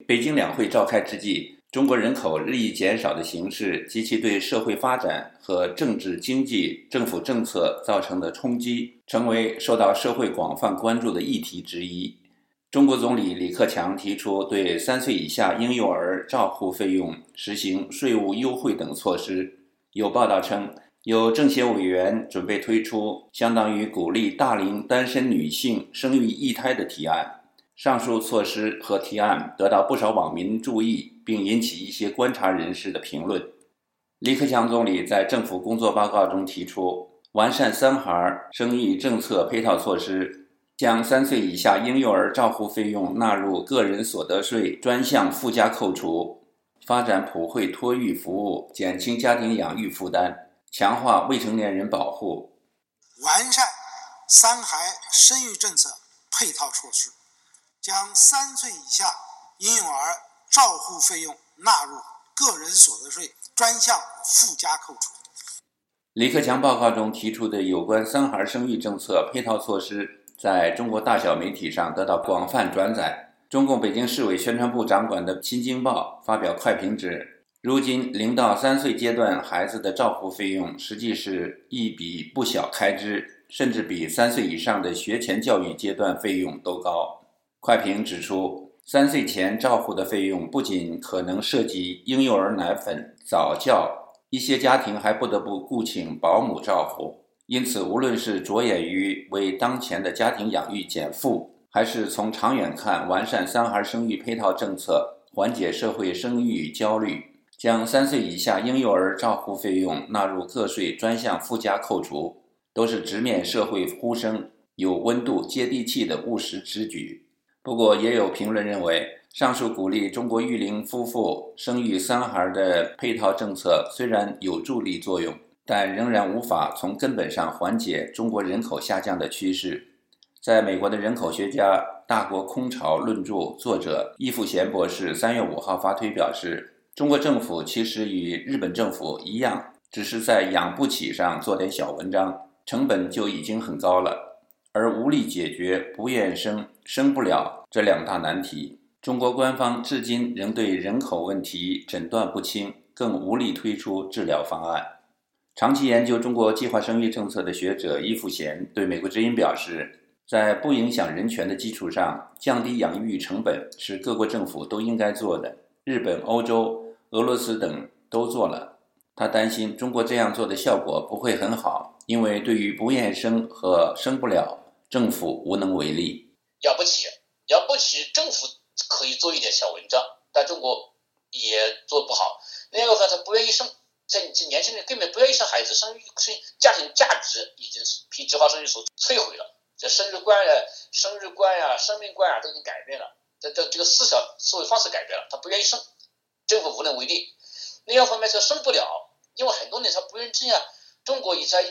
北京两会召开之际，中国人口日益减少的形势及其对社会发展和政治经济政府政策造成的冲击，成为受到社会广泛关注的议题之一。中国总理李克强提出对3岁以下婴幼儿照护费用实行税务优惠等措施。有报道称，有政协委员准备推出相当于鼓励大龄单身女性生育一胎的提案。上述措施和提案得到不少网民注意，并引起一些观察人士的评论。李克强总理在政府工作报告中提出，完善三孩生育政策配套措施，将3岁以下婴幼儿照护费用纳入个人所得税专项附加扣除，发展普惠托育服务，减轻家庭养育负担，强化未成年人保护， 完善三孩生育政策配套措施，将3岁以下婴幼儿照护费用纳入个人所得税专项附加扣除。 李克强报告中提出的有关三孩生育政策配套措施，在中国大小媒体上得到广泛转载。中共北京市委宣传部掌管的《新京报》发表快评指，如今0到3岁阶段孩子的照护费用实际是一笔不小开支，甚至比3岁以上的学前教育阶段费用都高。快评指出，3岁前照护的费用不仅可能涉及婴幼儿奶粉、早教，一些家庭还不得不雇请保姆照护。因此，无论是着眼于为当前的家庭养育减负，还是从长远看完善三孩生育配套政策，缓解社会生育焦虑，将3岁以下婴幼儿照护费用纳入个税专项附加扣除，都是直面社会呼声、有温度、接地气的务实之举。不过，也有评论认为，上述鼓励中国育龄夫妇生育3孩的配套政策虽然有助力作用，但仍然无法从根本上缓解中国人口下降的趋势。在美国的人口学家《大国空巢》论著作者易富贤博士3月5号发推表示，中国政府其实与日本政府一样，只是在养不起上做点小文章，成本就已经很高了，而无力解决不愿生、生不了这2大难题。中国官方至今仍对人口问题诊断不清，更无力推出治疗方案。长期研究中国计划生育政策的学者易富贤对美国之音表示，在不影响人权的基础上，降低养育成本是各国政府都应该做的，日本、欧洲、俄罗斯等都做了。他担心中国这样做的效果不会很好，因为对于不愿生和生不了，政府无能为力。 养不起，政府可以做一点小文章，但中国也做不好。另外一个他不愿意生，这年轻人根本不愿意生孩子，家庭价值已经被计划生育所摧毁了。这生日观呀、生命观呀都已经改变了，这个思维方式改变了，他不愿意生，政府无能为力。另外一方面是生不了，因为很多人他不愿意生呀。中国在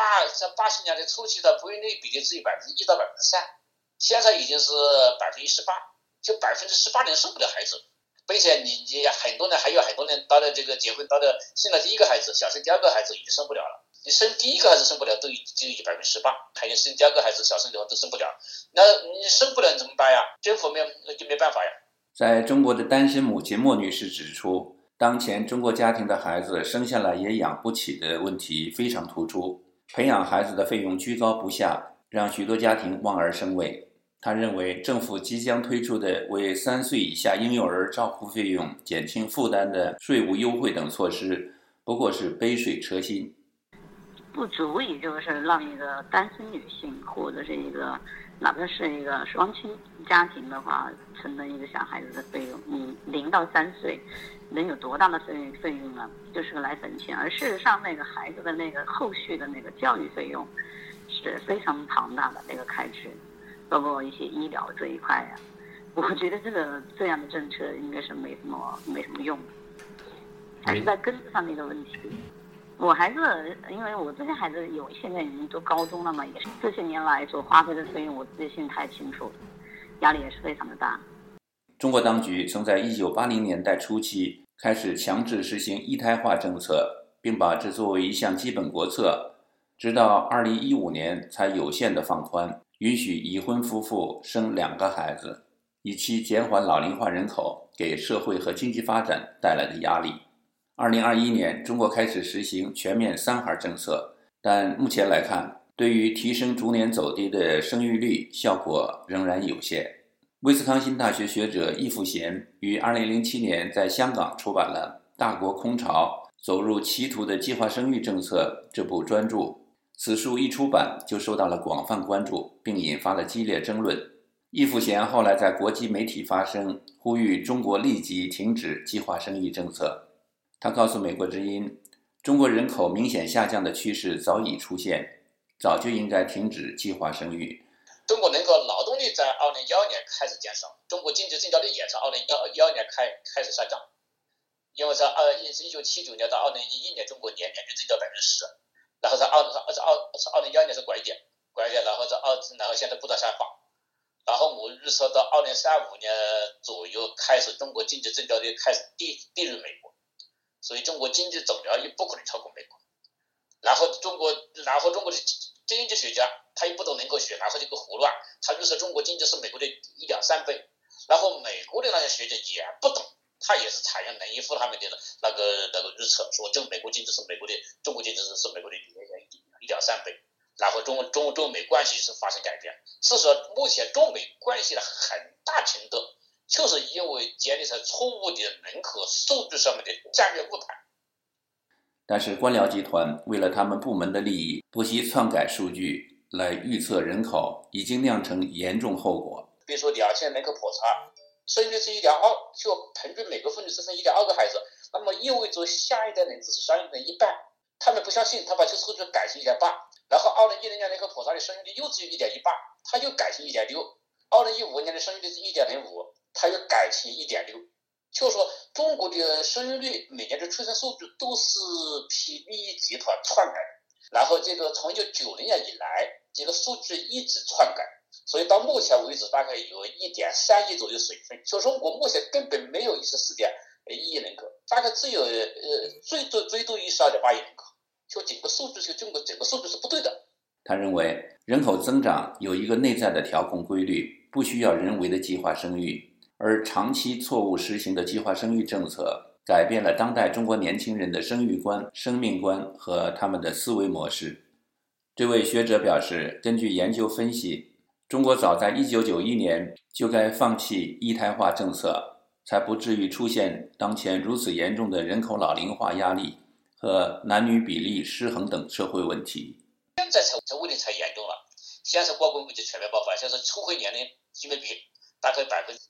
1980年代初期的不孕率比例只有1%到3%，现在已经是18%，就18%人生不了孩子。并且你很多人到了这个结婚，到了生了第一个孩子，想生第二个孩子已经生不了了。你生第一个孩子生不了，都只有18%，还有生第二个孩子想生的话都生不了。那你生不了你怎么办呀？政府就没办法呀。 在中国的单身母亲莫女士指出，当前中国家庭的孩子生下来也养不起的问题非常突出，培养孩子的费用居高不下，让许多家庭望而生畏。他认为政府即将推出的为3岁以下婴幼儿照护费用减轻负担的税务优惠等措施，不过是杯水车薪， 不足以就是让一个单身女性或者是哪怕是一个双亲家庭的话，承担一个小孩子的费用。你0到3岁能有多大的费用呢？就是来省钱，而事实上那个孩子的后续的教育费用是非常庞大的开支。包括一些医疗这一块呀，我觉得这样的政策应该是没什么用的，还是在根子上的一个问题。我孩子，因为我这些孩子现在已经读高中了嘛，也是这些年来所花费的费用，我自己心里太清楚了，压力也是非常的大。 中国当局曾在1980年代初期开始强制实行一胎化政策，并把这作为一项基本国策，直到2015年才有限的放宽，允许已婚夫妇生2个孩子。 以期减缓老龄化人口给社会和经济发展带来的压力。2021年，中国开始实行全面三孩政策，但目前来看，对于提升逐年走低的生育率效果仍然有限。威斯康星大学学者易富贤于2007年在香港出版了《大国空巢：走入歧途的计划生育政策》这部专著，此书一出版就受到了广泛关注，并引发了激烈争论。易富贤后来在国际媒体发声，呼吁中国立即停止计划生育政策。他告诉美国之音，中国人口明显下降的趋势早已出现，早就应该停止计划生育。 中国人口劳动力在2012年开始减少，中国经济增长率也在2012年开始下降。因为在1979年到2011年，中国年均增长10%，然后在2012年是拐点，然后现在不断下滑，然后我预测到2035年左右开始，中国经济增长率开始低于美国，所以中国经济总量也不可能超过美国。然后中国的经济学家他也不懂人口学，然后这个胡乱，他预测中国经济是美国的1.3倍，然后美国的那些学者也不懂，他也是采用雷伊夫他们的那个预测，说中国经济是美国的1.3倍，然后中美关系是发生改变。事实上，目前中美关系的很大程度就是因为建立在错误的人口数据上面的战略误判。 但是官僚集团为了他们部门的利益，不惜篡改数据来预测人口，已经酿成严重后果。 比如说2000人口普查，生育率是1.2，就平均每个妇女只生1.2个孩子，那么意味着下一代人只是生育的一半。他们不相信，他把这个数据改成1.8，然后2010年人口普查的生育率又至于1.18，他又改成1.6。2015年的生育率是1.05，他又改成1.6。就是说，中国的生育率每年的出生数据都是PBE集团篡改的，然后这个从1990年以来，这个数据一直篡改，所以到目前为止大概有1.3亿左右水分。就中国目前根本没有14.1亿人口，大概只有最多12.8亿人口，就整个数据是不对的。 他认为，人口增长有一个内在的调控规律，不需要人为的计划生育。而长期错误实行的计划生育政策，改变了当代中国年轻人的生育观、生命观和他们的思维模式。这位学者表示，根据研究分析，中国早在1991年就该放弃一胎化政策，才不至于出现当前如此严重的人口老龄化压力和男女比例失衡等社会问题。 现在这问题才严重了，现在是高工危机全面爆发，现在初婚年龄居民比大概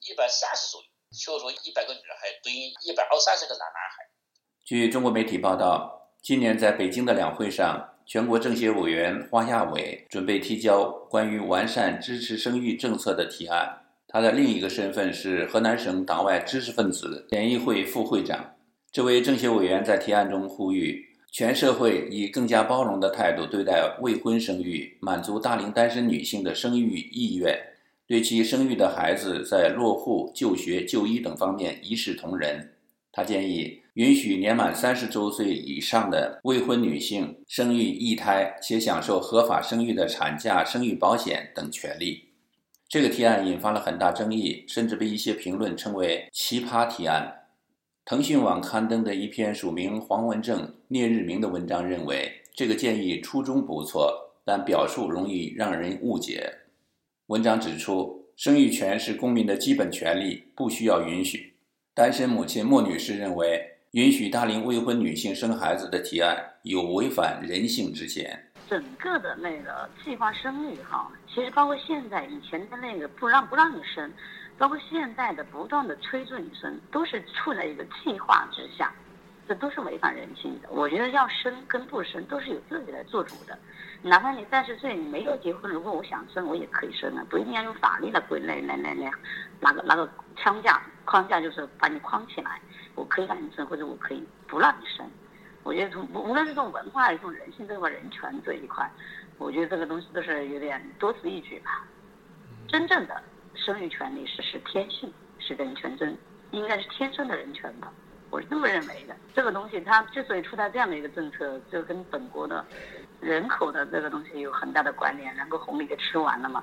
130左右，就是说100个女孩对应130个男孩。 据中国媒体报道，今年在北京的两会上，全国政协委员花亚伟准备提交关于完善支持生育政策的提案。他的另一个身份是河南省党外知识分子联谊会副会长。这位政协委员在提案中呼吁，全社会以更加包容的态度对待未婚生育，满足大龄单身女性的生育意愿，对其生育的孩子在落户、就学、就医等方面一视同仁。他建议允许年满30周岁以上的未婚女性生育一胎，且享受合法生育的产假、生育保险等权利。这个提案引发了很大争议，甚至被一些评论称为奇葩提案。腾讯网刊登的一篇署名黄文正、聂日明的文章认为，这个建议初衷不错，但表述容易让人误解。文章指出，生育权是公民的基本权利，不需要允许。单身母亲莫女士认为，允许大龄未婚女性生孩子的提案有违反人性之嫌。 整个的那个计划生育其实包括现在以前的那个不让你生，包括现在的不断的催促你生，都是处在一个计划之下，这都是违反人性的。我觉得要生跟不生都是由自己来做主的。哪怕你30岁你没有结婚，如果我想生我也可以生啊，不一定要用法律来拿个框架就是把你框起来，我可以让你生或者我可以不让你生。我觉得无论是从文化还是从人性这块人权这一块，我觉得这个东西都是有点多此一举吧。真正的生育权利是天性，是人权应该是天生的人权吧，我是这么认为的。这个东西它之所以出台这样的一个政策，就跟本国的人口的这个东西有很大的关联，然后红利给吃完了嘛。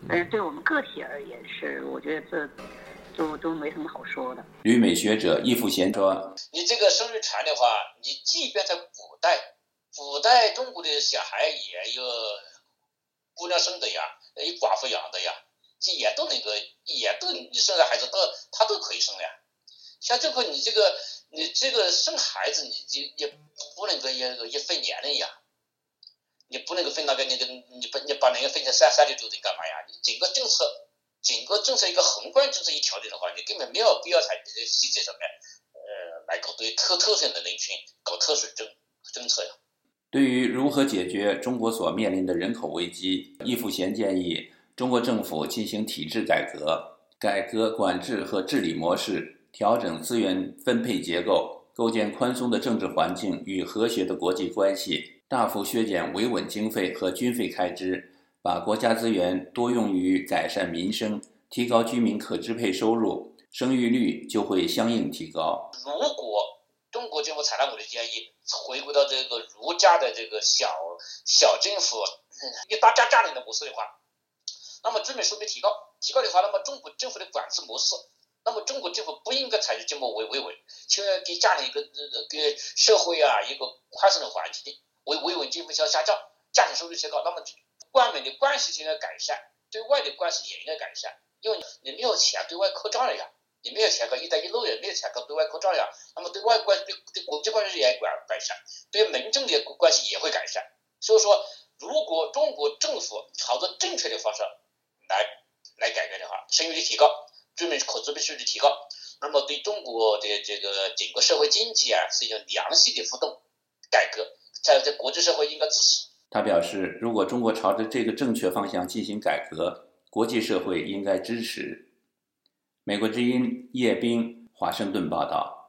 对我们个体而言是，我觉得这都没什么好说的。 旅美学者易富贤说：“ 你这个生育潮的话，你即便在古代中国的小孩也有姑娘生的呀，有寡妇养的呀，这也都你生的孩子他都可以生呀。像这块你这个生孩子，你不能够也分年龄呀。”你不能够分那个，你把那个分成36周干嘛呀？你整个政策一个宏观政策一调整的话，你根本没有必要在这些细节上面，来搞对特选的人群搞特殊政策呀。 对于如何解决中国所面临的人口危机，易富贤建议中国政府进行体制改革管制和治理模式，调整资源分配结构，构建宽松的政治环境与和谐的国际关系，大幅削减维稳经费和军费开支，把国家资源多用于改善民生，提高居民可支配收入，生育率就会相应提高。 如果中国政府采纳我的建议，回归到这个儒家的这个小政府一大家庭的模式的话，那么居民收入提高的话，那么中国政府的管制模式，那么中国政府不应该采取这么维稳，就要给家庭给社会啊一个宽松的环境，维稳经费要下降，家庭收入提高，那么官民的关系就应该改善，对外的关系也应该改善，因为你没有钱对外扩张了呀，你没有钱搞一带一路，也没有钱搞对外扩张呀，那么对外关系对国际关系也改善，对民政的关系也会改善。所以说，如果中国政府朝着正确的方式来改革的话，生育率提高，居民可支配收入提高，那么对中国的这个整个社会经济啊是一种良性的互动改革，在国际社会应该支持。 他表示，如果中国朝着这个正确方向进行改革，国际社会应该支持。美国之音叶冰华盛顿报道。